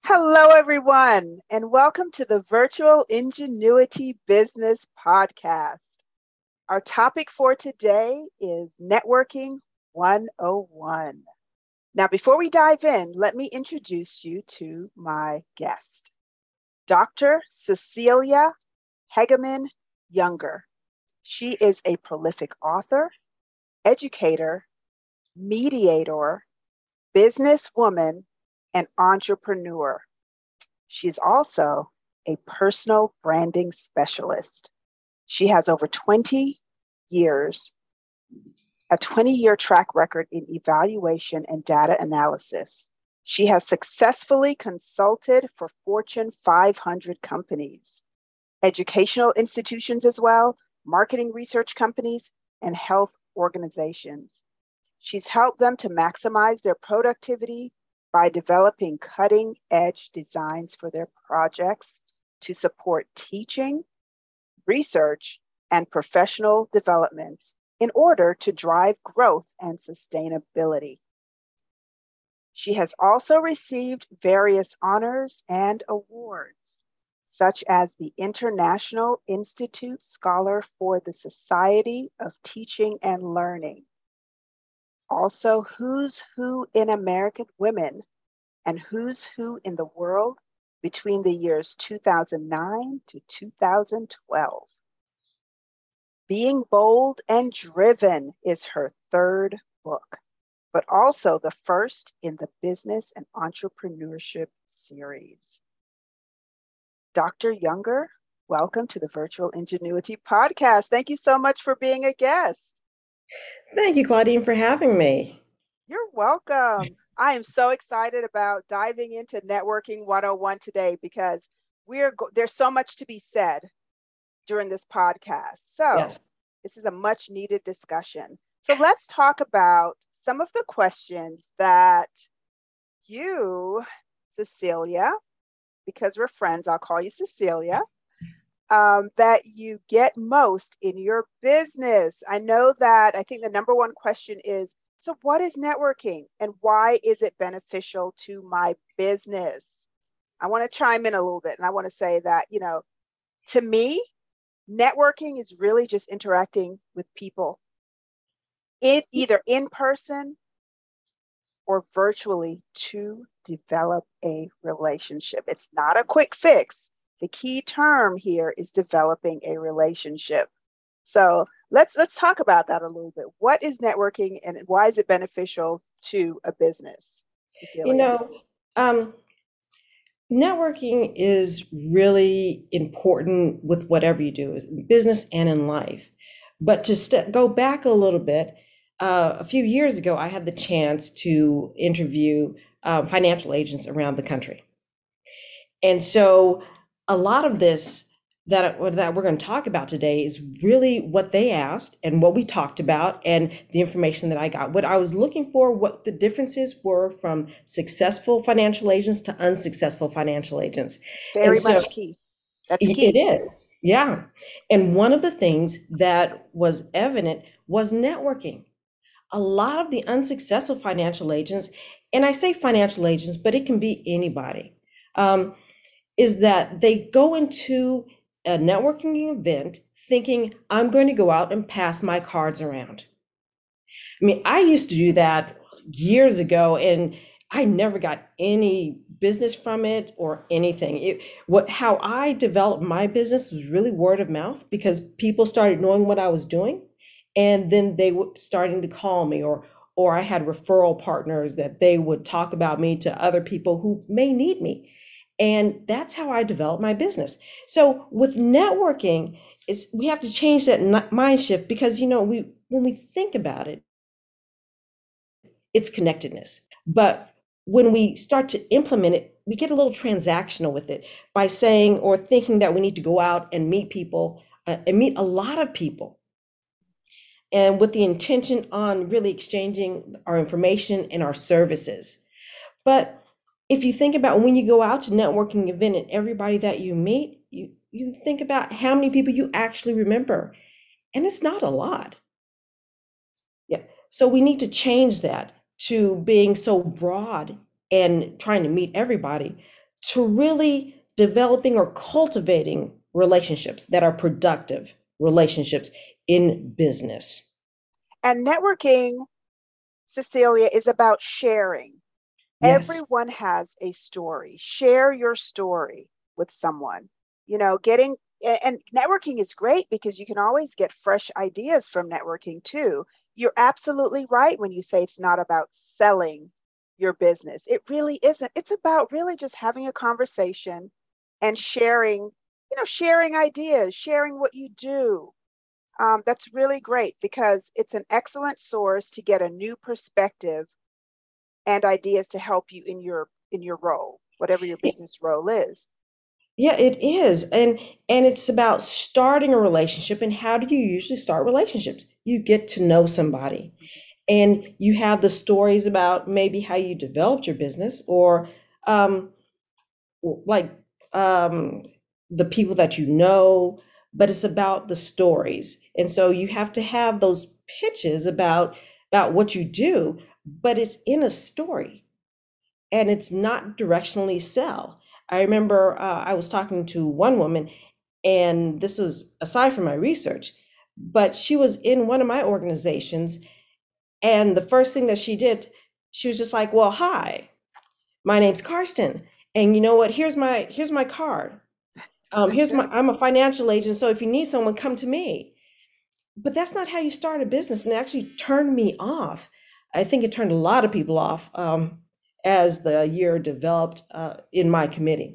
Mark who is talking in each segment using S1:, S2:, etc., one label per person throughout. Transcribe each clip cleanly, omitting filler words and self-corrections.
S1: Hello, everyone, and welcome to the Virtual Ingenuity Business Podcast. Our topic for today is Networking 101. Now, before we dive in, let me introduce you to my guest, Dr. Cecilia Hegeman Younger. She is a prolific author, educator, mediator, businesswoman, and entrepreneur. She is also a personal branding specialist. She has over 20 years, a 20-year track record in evaluation and data analysis. She has successfully consulted for Fortune 500 companies, educational institutions as well, marketing research companies, and health organizations. She's helped them to maximize their productivity by developing cutting-edge designs for their projects to support teaching, research, and professional developments in order to drive growth and sustainability. She has also received various honors and awards, such as the International Institute Scholar for the Society of Teaching and Learning, also Who's Who in American Women and Who's Who in the World between the years 2009 to 2012. Being Bold and Driven is her third book, but also the first in the business and entrepreneurship series. Dr. Younger, welcome to the Virtual Ingenuity Podcast. Thank you so much for being a guest.
S2: Thank you, Claudine, for having me.
S1: You're welcome. I am so excited about diving into Networking 101 today because there's so much to be said during this podcast. So
S2: Yes.
S1: this is a much needed discussion. So let's talk about some of the questions that you, Cecilia, because we're friends, I'll call you Cecilia, that you get most in your business. I think the number one question is, so what is networking and why is it beneficial to my business? I want to chime in a little bit and I want to say that, to me, networking is really just interacting with people either in person or virtually to develop a relationship. It's not a quick fix. The key term here is developing a relationship. So let's talk about that a little bit. What is networking and why is it beneficial to a business,
S2: You
S1: Cecilia?
S2: know, um, Networking is really important with whatever you do, in business and in life. But to go back a little bit, a few years ago, I had the chance to interview financial agents around the country. And so a lot of this that we're going to talk about today is really what they asked and what we talked about and the information that I got. What I was looking for, what the differences were from successful financial agents to unsuccessful financial agents. And
S1: Very
S2: so
S1: much key. That's
S2: it
S1: key.
S2: is, yeah. And one of the things that was evident was networking. A lot of the unsuccessful financial agents, and I say financial agents, but it can be anybody, um, is that they go into a networking event thinking, I'm going to go out and pass my cards around. I mean, I used to do that years ago and I never got any business from it or anything. How I developed my business was really word of mouth because people started knowing what I was doing, and then they were starting to call me, or I had referral partners that they would talk about me to other people who may need me. And that's how I developed my business. So with networking, we have to change that mind shift because we when we think about it, it's connectedness. But when we start to implement it, we get a little transactional with it by saying or thinking that we need to go out and meet people and meet a lot of people, and with the intention on really exchanging our information and our services. But if you think about when you go out to networking event and everybody that you meet, you think about how many people you actually remember, and it's not a lot. Yeah. So we need to change that to being so broad and trying to meet everybody to really developing or cultivating relationships that are productive relationships in business.
S1: And networking, Cecilia, is about sharing.
S2: Yes.
S1: Everyone has a story. Share your story with someone. You know, getting and networking is great because you can always get fresh ideas from networking too. You're absolutely right when you say it's not about selling your business. It really isn't. It's about really just having a conversation and sharing, sharing ideas, sharing what you do. That's really great because it's an excellent source to get a new perspective and ideas to help you in your role, whatever your business role is.
S2: Yeah, it is. And it's about starting a relationship. And how do you usually start relationships? You get to know somebody and you have the stories about maybe how you developed your business or um, like um, the people that you know, but it's about the stories. And so you have to have those pitches about what you do, but it's in a story and it's not directionally sell. I remember I was talking to one woman, and this was aside from my research, but she was in one of my organizations, and the first thing that she did, she was just like, "Well, hi, my name's Karsten, and you know what? Here's my card. Here's my I'm a financial agent, so if you need someone, come to me." But that's not how you start a business, and it actually turned me off. I think it turned a lot of people off as the year developed in my committee.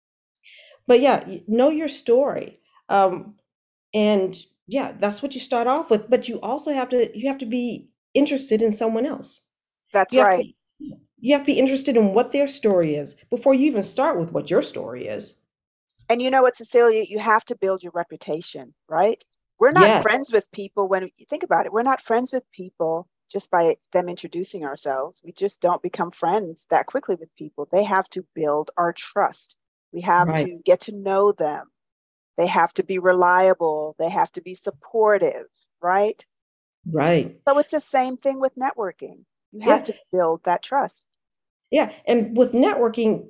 S2: But yeah, know your story, um, and yeah, that's what you start off with. But you have to be interested in someone else.
S1: That's
S2: You have to
S1: right.
S2: be you have to be interested in what their story is before you even start with what your story is.
S1: And you know what, Cecilia, you have to build your reputation, right? We're not
S2: Yes,
S1: friends with people when you think about it. We're not friends with people just by them introducing ourselves. We just don't become friends that quickly with people. They have to build our trust. We have
S2: right,
S1: to get to know them. They have to be reliable. They have to be supportive, right?
S2: right.
S1: So it's the same thing with networking. You have
S2: Yeah,
S1: to build that trust.
S2: yeah. And with networking,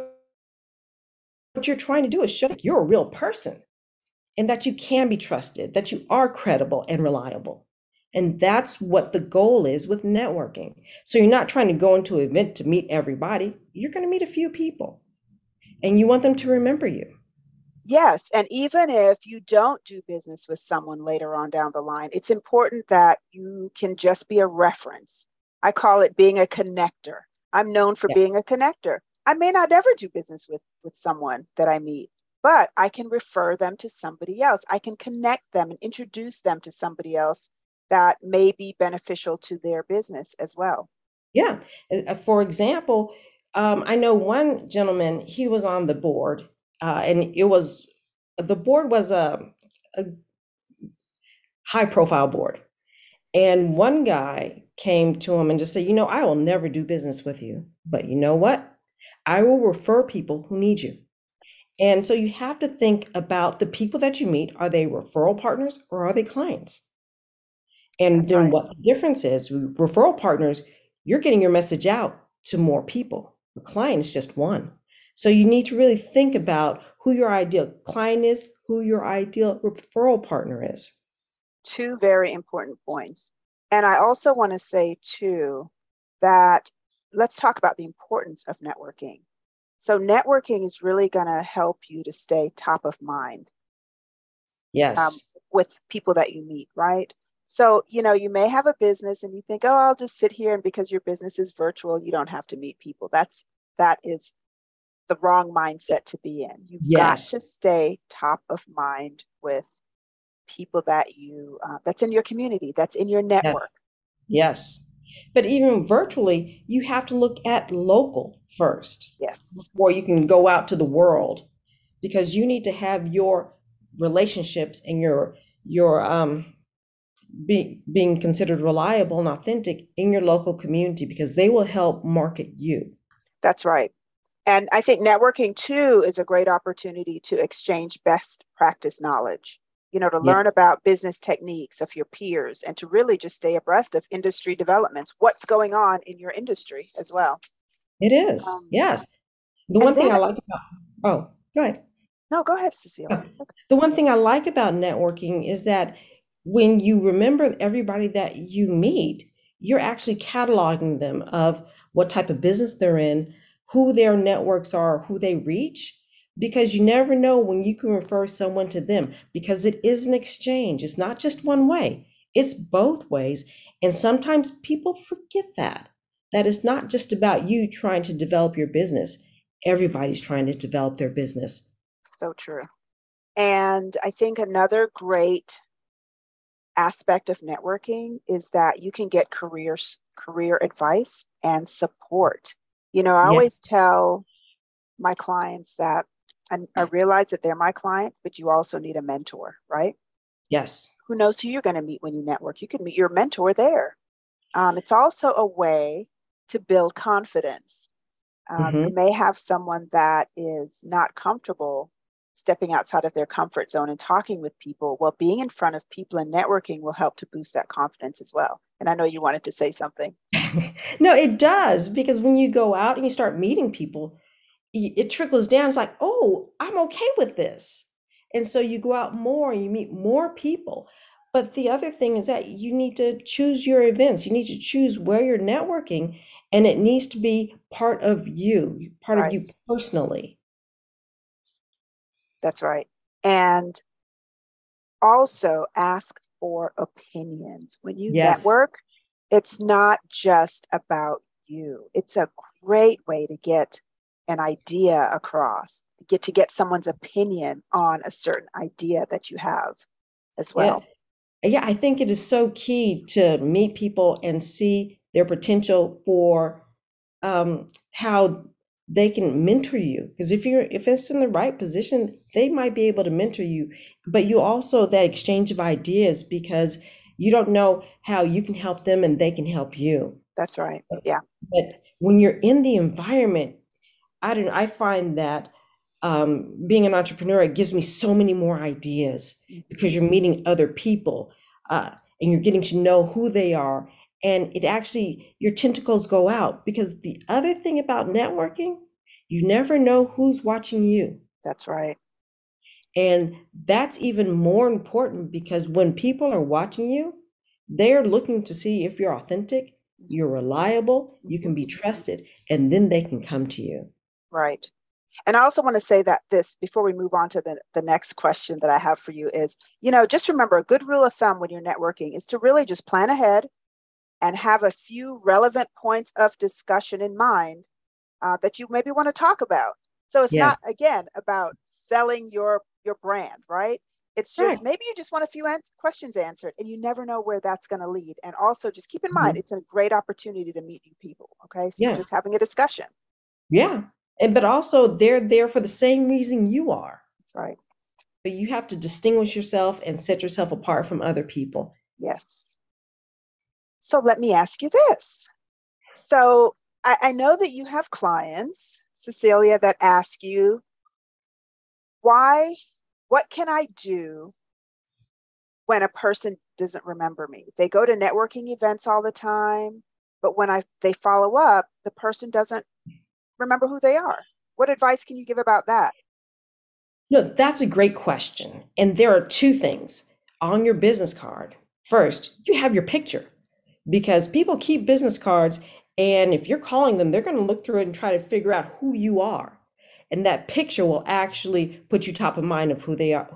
S2: what you're trying to do is show that you're a real person and that you can be trusted, that you are credible and reliable. And that's what the goal is with networking. So you're not trying to go into an event to meet everybody. You're going to meet a few people and you want them to remember you.
S1: Yes, and even if you don't do business with someone later on down the line, it's important that you can just be a reference. I call it being a connector. I'm known for
S2: Yeah.
S1: being a connector. I may not ever do business with someone that I meet, but I can refer them to somebody else. I can connect them and introduce them to somebody else that may be beneficial to their business as well.
S2: Yeah. For example, I know one gentleman, he was on the board, and the board was a high profile board. And one guy came to him and just said, I will never do business with you, but you know what? I will refer people who need you. And so you have to think about the people that you meet. Are they referral partners or are they clients? And
S1: That's
S2: then
S1: right.
S2: what the difference is, referral partners, you're getting your message out to more people. The client is just one. So you need to really think about who your ideal client is, who your ideal referral partner is.
S1: Two very important points. And I also want to say, too, that let's talk about the importance of networking. So, networking is really going to help you to stay top of mind um,
S2: Yes.
S1: with people that you meet, right? So, you may have a business and you think, oh, I'll just sit here. And because your business is virtual, you don't have to meet people. That is the wrong mindset to be in. You've got
S2: Yes.
S1: to stay top of mind with people that's in your community, that's in your
S2: Yes.
S1: network.
S2: Yes. But even virtually, you have to look at local first
S1: Yes,
S2: before you can go out to the world because you need to have your relationships and your being considered reliable and authentic in your local community because they will help market you.
S1: that's right. And I think networking too is a great opportunity to exchange best practice knowledge, to learn
S2: Yes,
S1: about business techniques of your peers and to really just stay abreast of industry developments, what's going on in your industry as well.
S2: it is.
S1: Um,
S2: Yes. The
S1: And
S2: one thing
S1: then,
S2: I like about, oh, go ahead.
S1: no, go ahead, Cecilia.
S2: Oh, the one thing I like about networking is that when you remember everybody that you meet, you're actually cataloging them of what type of business they're in, who their networks are, who they reach, because you never know when you can refer someone to them because it is an exchange. It's not just one way, it's both ways. And sometimes people forget that it's not just about you trying to develop your business. Everybody's trying to develop their business.
S1: So true. And I think another great aspect of networking is that you can get career advice and support. I
S2: Yeah.
S1: always tell my clients that I realize that they're my client, but you also need a mentor, right?
S2: Yes.
S1: Who knows who you're going to meet when you network? You can meet your mentor there. It's also a way to build confidence. You
S2: Hmm.
S1: may have someone that is not comfortable stepping outside of their comfort zone and talking with people. Well, being in front of people and networking will help to boost that confidence as well. And I know you wanted to say something.
S2: No, it does because when you go out and you start meeting people, it trickles down. It's like, oh, I'm okay with this. And so you go out more and you meet more people. But the other thing is that you need to choose your events. You need to choose where you're networking, and it needs to be part of
S1: Right.
S2: you personally.
S1: That's right. And also ask for opinions. When you
S2: Yes.
S1: network, it's not just about you. It's a great way to get an idea across, get someone's opinion on a certain idea that you have as
S2: Yeah.
S1: well.
S2: Yeah, I think it is so key to meet people and see their potential for how they can mentor you. Because if it's in the right position, they might be able to mentor you. But you also that exchange of ideas because you don't know how you can help them and they can help you.
S1: That's right. Yeah.
S2: But when you're in the environment, I don't know, I find that being an entrepreneur, it gives me so many more ideas because
S1: Mhm.
S2: you're meeting other people uh, and you're getting to know who they are. And it actually, your tentacles go out because the other thing about networking, you never know who's watching you.
S1: That's right.
S2: And that's even more important because when people are watching you, they're looking to see if you're authentic, you're reliable, you can
S1: Mhm.
S2: be trusted, and then they can come to you.
S1: Right. And I also want to say that this, before we move on to the next question that I have for you is, just remember a good rule of thumb when you're networking is to really just plan ahead and have a few relevant points of discussion in mind that you maybe want to talk about. So it's
S2: Yes.
S1: not, again, about selling your brand, right? It's
S2: Right.
S1: just maybe you just want a few questions answered and you never know where that's going to lead. And also just keep in mind,
S2: Mhm.
S1: it's a great opportunity to meet new people. Okay. So you're
S2: Yeah.
S1: just having a discussion.
S2: Yeah. And but also they're there for the same reason you are.
S1: Right.
S2: But you have to distinguish yourself and set yourself apart from other people.
S1: Yes. So let me ask you this. So I know that you have clients, Cecilia, that ask you, why, what can I do when a person doesn't remember me? They go to networking events all the time, but when they follow up, the person doesn't remember who they are. What advice can you give about that?
S2: No, that's a great question. And there are two things on your business card. First, you have your picture because people keep business cards. And if you're calling them, they're going to look through it and try to figure out who you are. And that picture will actually put you top of mind of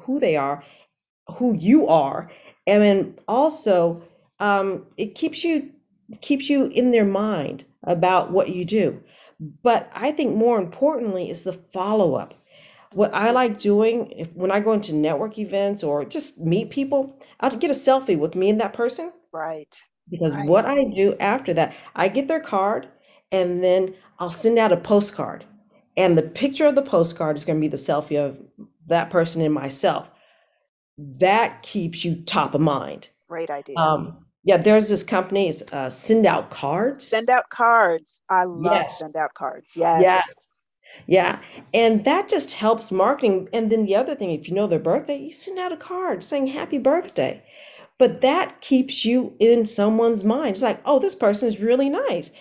S2: who you are. And then also, it keeps you in their mind about what you do. But I think more importantly is the follow up. What I like doing when I go into network events or just meet people, I'll get a selfie with me and that person
S1: Right.
S2: because
S1: Right.
S2: what I do after that, I get their card and then I'll send out a postcard. And the picture of the postcard is going to be the selfie of that person and myself. That keeps you top of mind.
S1: Great idea.
S2: Yeah, there's this company, it's Send Out Cards.
S1: Send out cards. I love
S2: Yes.
S1: send out cards. Yes.
S2: Yeah. Yeah. And that just helps marketing. And then the other thing, if you know their birthday, you send out a card saying happy birthday. But that keeps you in someone's mind. It's like, oh, this person is really nice.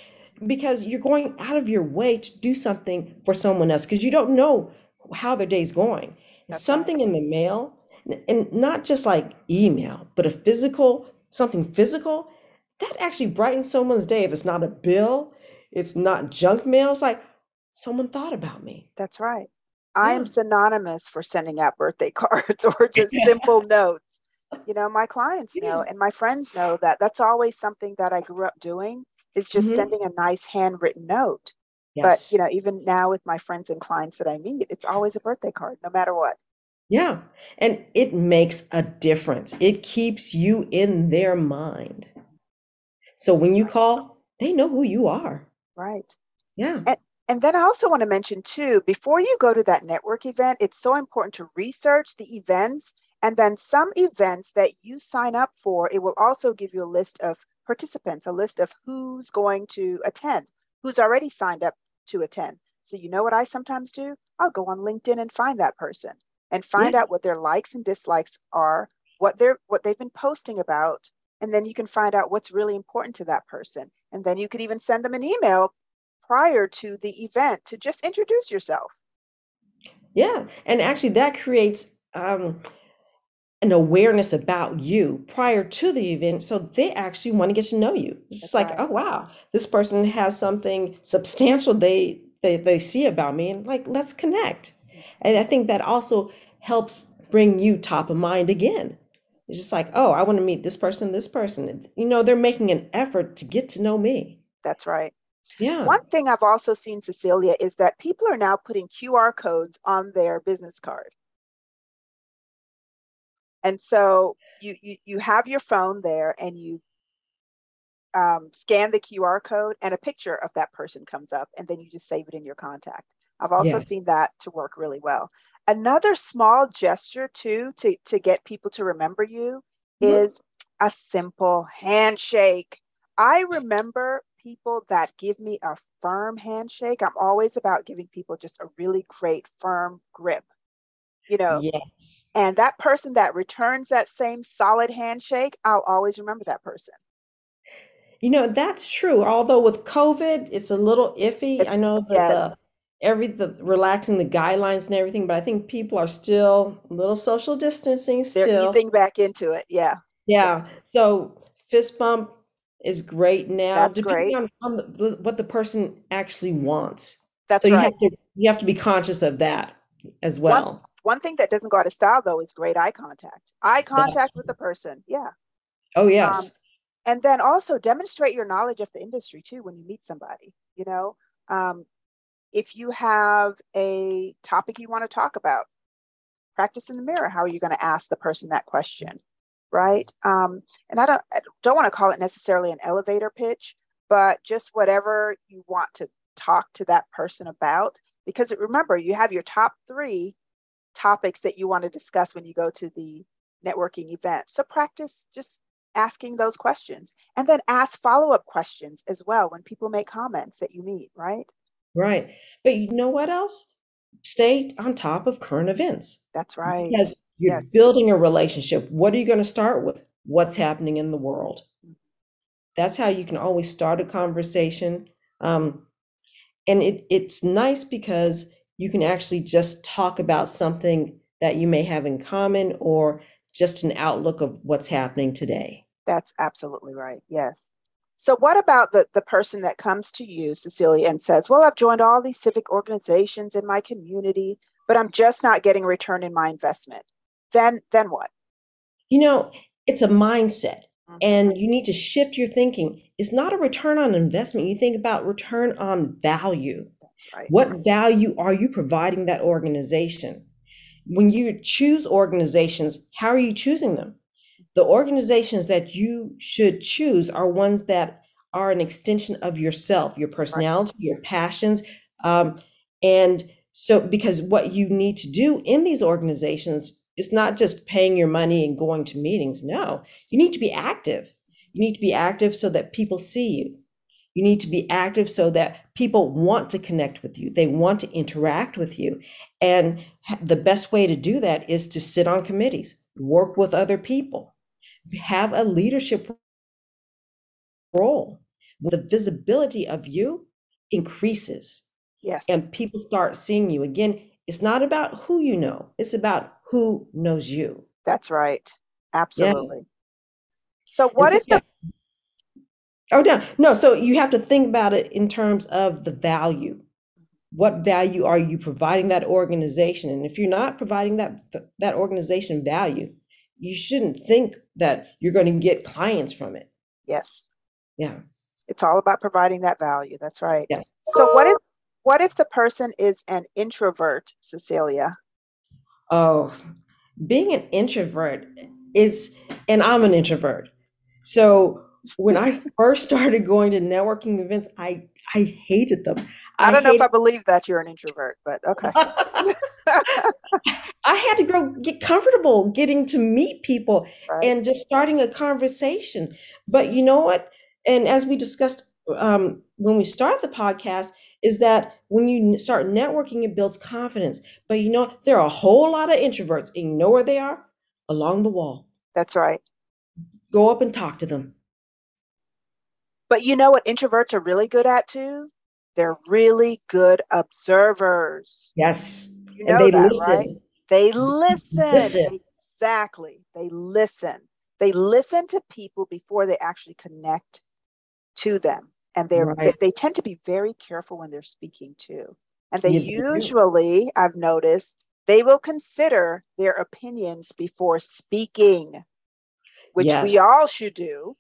S2: because you're going out of your way to do something for someone else because you don't know how their day's going. And
S1: That's right.
S2: something in the mail, and not just like email, but a physical, something physical, that actually brightens someone's day. If it's not a bill, it's not junk mail, it's like someone thought about me.
S1: That's right. I am
S2: Yeah.
S1: synonymous for sending out birthday cards or just simple notes. My clients know
S2: Yeah.
S1: and my friends know that that's always something that I grew up doing is just
S2: Hmm.
S1: sending a nice handwritten note. But,
S2: Yes.
S1: even now with my friends and clients that I meet, it's always a birthday card, no matter what.
S2: Yeah. And it makes a difference. It keeps you in their mind. So when you call, they know who you are.
S1: Right.
S2: Yeah.
S1: And then I also want to mention too, before you go to that network event, it's so important to research the events. And then some events that you sign up for, it will also give you a list of participants, a list of who's going to attend, who's already signed up to attend. So you know what I sometimes do? I'll go on LinkedIn and find that person and find
S2: Yeah.
S1: out what their likes and dislikes are, what they've been posting about, and then you can find out what's really important to that person. And then you could even send them an email prior to the event to just introduce yourself.
S2: Yeah. And actually, that creates an awareness about you prior to the event. So they actually want to get to know you. It's just
S1: That's
S2: like,
S1: right.
S2: oh, wow, this person has something substantial they see about me. And like, let's connect. And I think that also helps bring you top of mind again. It's just like, oh, I want to meet this person, this person. They're making an effort to get to know me.
S1: That's right.
S2: Yeah.
S1: One thing I've also seen, Cecilia, is that people are now putting QR codes on their business card. And so you have your phone there and you scan the QR code and a picture of that person comes up and then you just save it in your contact. I've also
S2: Yeah.
S1: seen that to work really well. Another small gesture too to get people to remember you
S2: Mhm.
S1: is a simple handshake. I remember people that give me a firm handshake. I'm always about giving people just a really great firm grip, you know.
S2: Yeah.
S1: And that person that returns that same solid handshake, I'll always remember that person.
S2: That's true. Although with COVID, it's a little iffy.
S1: It,
S2: I know that
S1: yes,
S2: the relaxing the guidelines and everything, but I think people are still a little social distancing
S1: they're
S2: still.
S1: easing back into it. Yeah, yeah,
S2: Yeah. So fist bump is great now,
S1: that's
S2: depending
S1: great.
S2: on what the person actually wants. So
S1: That's right.
S2: you have to be conscious of that as
S1: One
S2: well.
S1: one thing that doesn't go out of style though is great eye contact. Eye
S2: That's
S1: contact with the person. Yeah.
S2: oh
S1: Um,
S2: yes.
S1: and then also demonstrate your knowledge of the industry too when you meet somebody. Um, if you have a topic you want to talk about, practice in the mirror. How are you going to ask the person that question, right? And I don't want to call it necessarily an elevator pitch, but just whatever you want to talk to that person about. Because remember, you have your top three topics that you want to discuss when you go to the networking event. So practice just asking those questions and then ask follow-up questions as well when people make comments that you meet, right?
S2: Right. But you know what else? Stay on top of current events
S1: That's right.
S2: because you're
S1: Yes.
S2: building a relationship. What are you going to start with? What's happening in the world? That's how you can always start a conversation. Um, and it's nice because you can actually just talk about something that you may have in common or just an outlook of what's happening today.
S1: That's absolutely right. Yes. So what about the person that comes to you, Cecilia, and says, well, I've joined all these civic organizations in my community, but I'm just not getting a return in my investment. Then what?
S2: You know, it's a mindset,
S1: Mhm.
S2: and you need to shift your thinking. It's not a return on investment. You think about return on value.
S1: That's right.
S2: What value are you providing that organization? When you choose organizations, how are you choosing them? The organizations that you should choose are ones that are an extension of yourself, your
S1: Right.
S2: personality, your passions. Um, and so, because what you need to do in these organizations is not just paying your money and going to meetings. No, you need to be active. You need to be active so that people see you. You need to be active so that people want to connect with you. They want to interact with you. And the best way to do that is to sit on committees, work with other people, have a leadership role. The visibility of you increases
S1: Yes,
S2: and people start seeing you. Again, it's not about who you know, it's about who knows you.
S1: that's right.
S2: Yeah.
S1: Absolutely. So
S2: And
S1: what
S2: so,
S1: if
S2: yeah.
S1: the
S2: Oh, no, no. So you have to think about it in terms of the value. What value are you providing that organization? And if you're not providing that organization value, you shouldn't think that you're going to get clients from it.
S1: yes,
S2: Yeah.
S1: it's all about providing that value. That's right.
S2: Yeah.
S1: So what if the person is an introvert, Cecilia?
S2: Oh, being an introvert is, and I'm an introvert. So when I first started going to networking events, I hated them.
S1: I
S2: I
S1: don't know if I
S2: hated
S1: believe that you're an introvert, but okay.
S2: I had to go get comfortable getting to meet people
S1: Right.
S2: and just starting a conversation. But you know what? And as we discussed when we started the podcast, is that when you start networking, it builds confidence. But you know, there are a whole lot of introverts, and you know where they are? Along the wall.
S1: That's right.
S2: Go up and talk to them.
S1: But you know what introverts are really good at too? They're really good observers.
S2: Yes.
S1: You
S2: And
S1: know
S2: they
S1: that, right?
S2: listen.
S1: They listen.
S2: Listen.
S1: Exactly. They listen. They listen to people before they actually connect to them. And
S2: Right.
S1: they tend to be very careful when they're speaking too. And they
S2: Yeah, they do.
S1: usually, I've noticed, they will consider their opinions before speaking, which
S2: Yes.
S1: we all should do,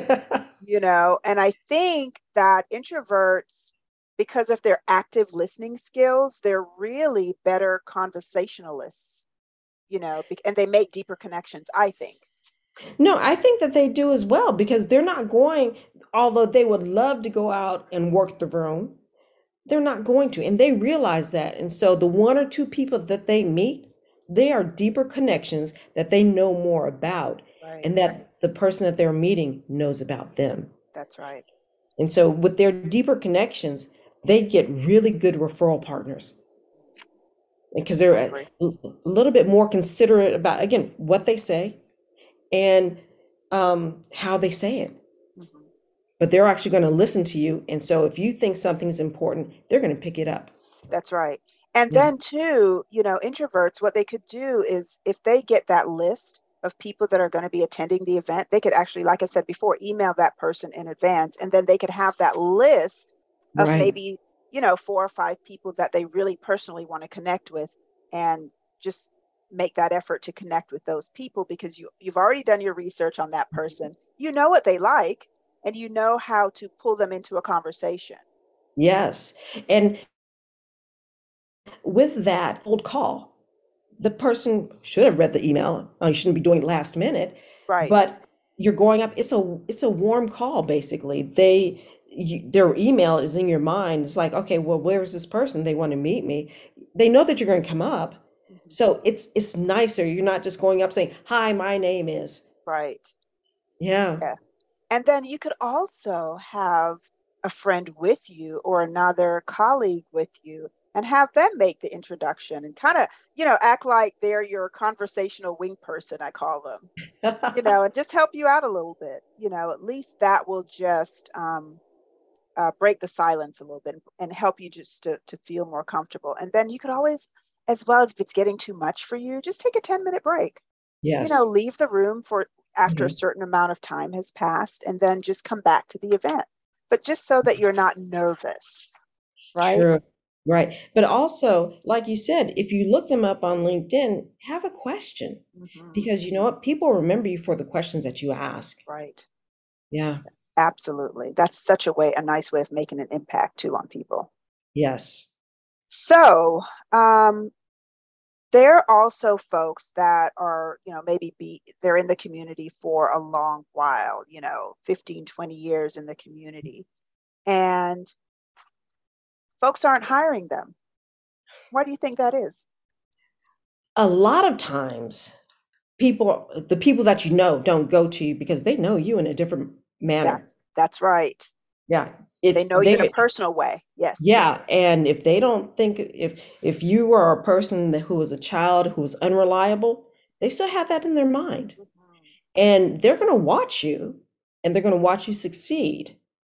S1: and I think that introverts, because of their active listening skills, they're really better conversationalists, and they make deeper connections, I think.
S2: No, I think that they do as well because they're not going, although they would love to go out and work the room, they're not going to. And they realize that. And so the one or two people that they meet, they are deeper connections that they know more about
S1: Right.
S2: and that the person that they're meeting knows about them.
S1: That's right.
S2: And so with their deeper connections, they get really good referral partners because they're
S1: I agree.
S2: a little bit more considerate about, again, what they say and how they say it.
S1: Mhm.
S2: But they're actually going to listen to you. And so if you think something's important, they're going to pick it up.
S1: That's right. And
S2: Yeah.
S1: then too, introverts, what they could do is if they get that list of people that are going to be attending the event, they could actually, like I said before, email that person in advance. And then they could have that list of
S2: Right.
S1: maybe, 4 or 5 people that they really personally want to connect with, and just make that effort to connect with those people because you've already done your research on that person. You know what they like, and you know how to pull them into a conversation.
S2: Yes. And with that cold call, the person should have read the email. You shouldn't be doing it last minute,
S1: Right.
S2: but you're going up. It's a warm call basically. Their email is in your mind. It's like, okay, well, where is this person? They want to meet me. They know that you're going to come up,
S1: Mhm.
S2: so it's nicer. You're not just going up saying, "Hi, my name is."
S1: Right.
S2: Yeah.
S1: Yeah. And then you could also have a friend with you or another colleague with you and have them make the introduction and kind of, act like they're your conversational wing person, I call them, and just help you out a little bit. At least that will just break the silence a little bit and help you just to feel more comfortable. And then you could always, as well, if it's getting too much for you, just take a 10-minute break,
S2: Yes.
S1: leave the room for after a
S2: Mhm.
S1: certain amount of time has passed and then just come back to the event. But just so that you're not nervous, right?
S2: True. Right. But also, like you said, if you look them up on LinkedIn, have a question
S1: Hmm.
S2: because you know what? People remember you for the questions that you ask.
S1: Right.
S2: Yeah.
S1: Absolutely. That's such a nice way of making an impact too on people.
S2: Yes.
S1: So, there are also folks that are, they're in the community for a long while, 15, 20 years in the community, and folks aren't hiring them. Why do you think that is?
S2: A lot of times, the people that you know don't go to you because they know you in a different manner.
S1: That's right.
S2: Yeah.
S1: They
S2: It's
S1: know you in a
S2: they
S1: personal way. Yes.
S2: Yeah, and if they don't think if you are a person who was a child who was unreliable, they still have that in their mind.
S1: Mhm.
S2: And they're going to watch you and they're going to watch you succeed.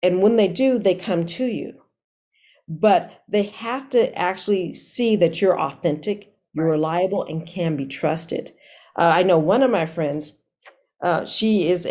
S2: And when they do, they come to you. But they have to actually see that you're authentic, you're
S1: Right.
S2: reliable, and can be trusted. I know one of my friends, she is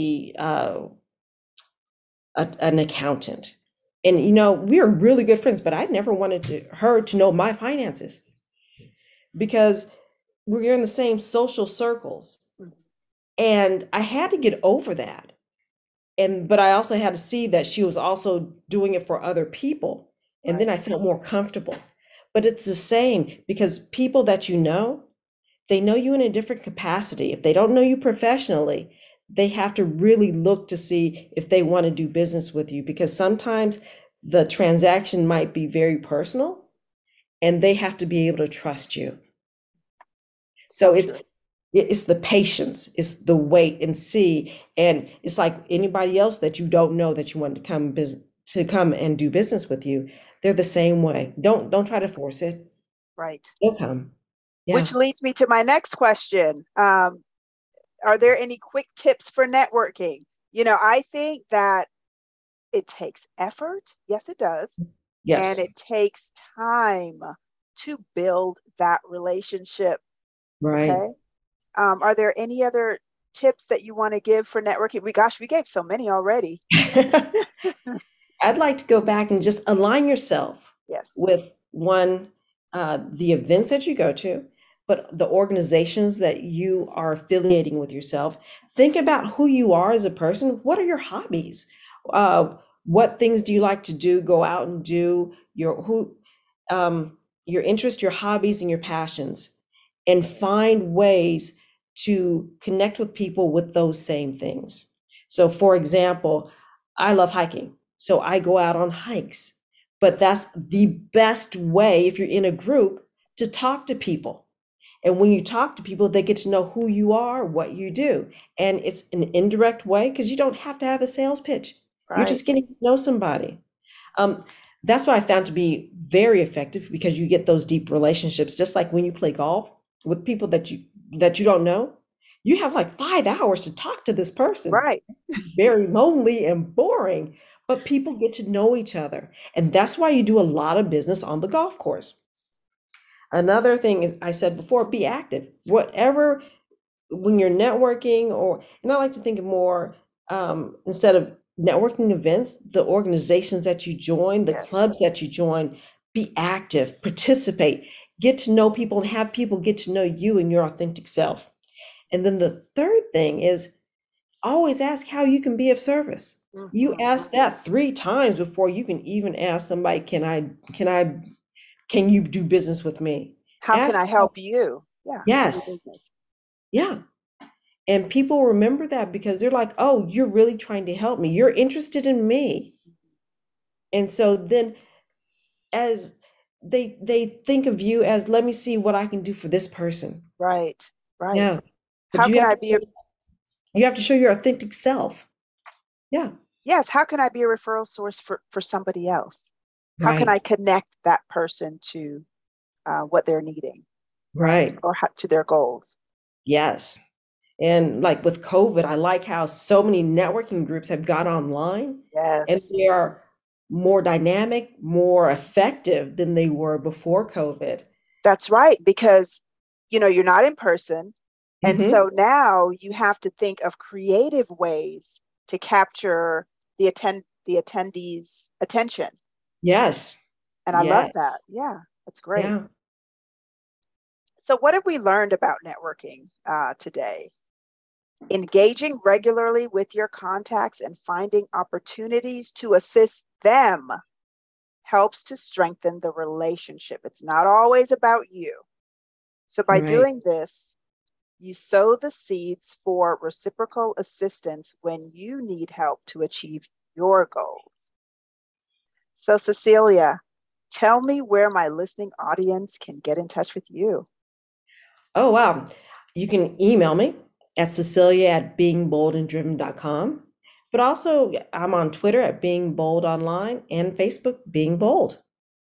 S2: an accountant. And we are really good friends, but I never wanted her to know my finances because we're in the same social circles.
S1: Mhm.
S2: And I had to get over that. But I also had to see that she was also doing it for other people. And then
S1: Right.
S2: I felt more comfortable. But it's the same because people that they know you in a different capacity. If they don't know you professionally, they have to really look to see if they want to do business with you because sometimes the transaction might be very personal and they have to be able to trust you. So
S1: So
S2: it's
S1: true.
S2: it's the patience, it's the wait and see, and it's like anybody else that you don't know that you want to come and do business with you. They're the same way. Don't try to force it.
S1: Right.
S2: They'll come. Yeah.
S1: Which leads me to my next question. Are there any quick tips for networking? I think that it takes effort. Yes, it does. And
S2: Yes.
S1: it takes time to build that relationship.
S2: Right.
S1: Okay. Are there any other tips that you want to give for networking? We gave so many already.
S2: I'd like to go back and just align yourself
S1: Yes.
S2: with one, the events that you go to, but the organizations that you are affiliating with yourself. Think about who you are as a person. What are your hobbies? What things do you like to do? Go out and do your interests, your hobbies, and your passions, and find ways to connect with people with those same things. So, for example, I love hiking. So I go out on hikes. But that's the best way if you're in a group to talk to people. And when you talk to people, they get to know who you are, what you do. And it's an indirect way because you don't have to have a sales pitch. You're
S1: Right.
S2: just getting to know somebody. Um, that's what I found to be very effective because you get those deep relationships. Just like when you play golf with people that you don't know, you have like 5 hours to talk to this person.
S1: Right.
S2: Very lonely and boring, but people get to know each other. And that's why you do a lot of business on the golf course. Another thing is I said before, be active. Whatever when you're networking and I like to think of more instead of networking events, the organizations that you join, the
S1: Yes.
S2: clubs that you join, be active, participate, get to know people and have people get to know you and your authentic self. And then the third thing is always ask how you can be of service. You
S1: Mhm.
S2: ask that 3 times before you can even ask somebody, can you do business with me?
S1: How can
S2: Ask,
S1: I help you? Yeah, for your
S2: yes,
S1: business.
S2: yeah. And people remember that because they're like, oh, you're really trying to help me. You're interested in me. And so then as they think of you as, let me see what I can do for this person.
S1: Right. Right.
S2: Yeah. But
S1: How can I be
S2: you have to show your authentic self. Yeah.
S1: yes, how can I be a referral source for somebody else? How can
S2: Right.
S1: I connect that person to what they're needing, right?
S2: Right.
S1: Or to their goals?
S2: Yes. And like with COVID, I like how so many networking groups have got online and
S1: Yes,
S2: they are more dynamic, more effective than they were before COVID.
S1: that's right. Because, you're not in person. And
S2: Hmm.
S1: so now you have to think of creative ways to capture the attendees' attention.
S2: Yes.
S1: And I love
S2: Yeah.
S1: that. Yeah, that's great.
S2: Yeah.
S1: So, what have we learned about networking today? Engaging regularly with your contacts and finding opportunities to assist them helps to strengthen the relationship. It's not always about you. So, by
S2: Right.
S1: doing this, you sow the seeds for reciprocal assistance when you need help to achieve your goals. So, Cecilia, tell me where my listening audience can get in touch with you.
S2: Oh, wow. You can email me at Cecilia@beingboldandriven.com. But also, I'm on Twitter at Being Bold Online and Facebook Being Bold.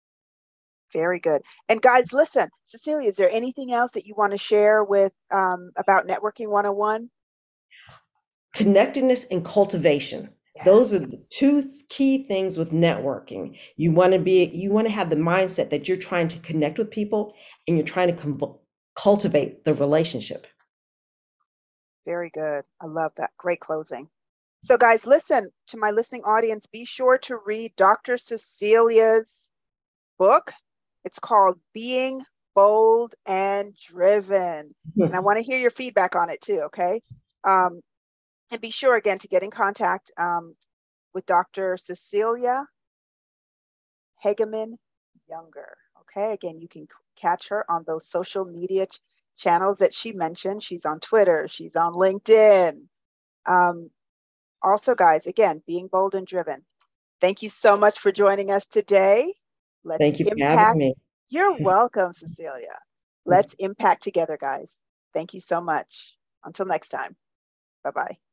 S1: Very good. And guys, listen, Cecilia, is there anything else that you want to share with about Networking 101?
S2: Connectedness and cultivation. Those
S1: Yes.
S2: are the two key things with networking. You want to have the mindset that you're trying to connect with people and you're trying to cultivate the relationship.
S1: Very good. I love that. Great closing. So, guys, listen to my listening audience. Be sure to read Dr. Cecilia's book. It's called Being Bold and Driven. And I want to hear your feedback on it too, okay? Um, and be sure again to get in contact with Dr. Cecilia Hageman Younger. Okay, again, you can catch her on those social media channels that she mentioned. She's on Twitter, she's on LinkedIn. Um, Also, guys, again, being bold and driven. Thank you so much for joining us today. Let's
S2: Thank you for having
S1: impact.
S2: me.
S1: You're welcome, Cecilia. Let's impact together, guys. Thank you so much. Until next time. Bye bye.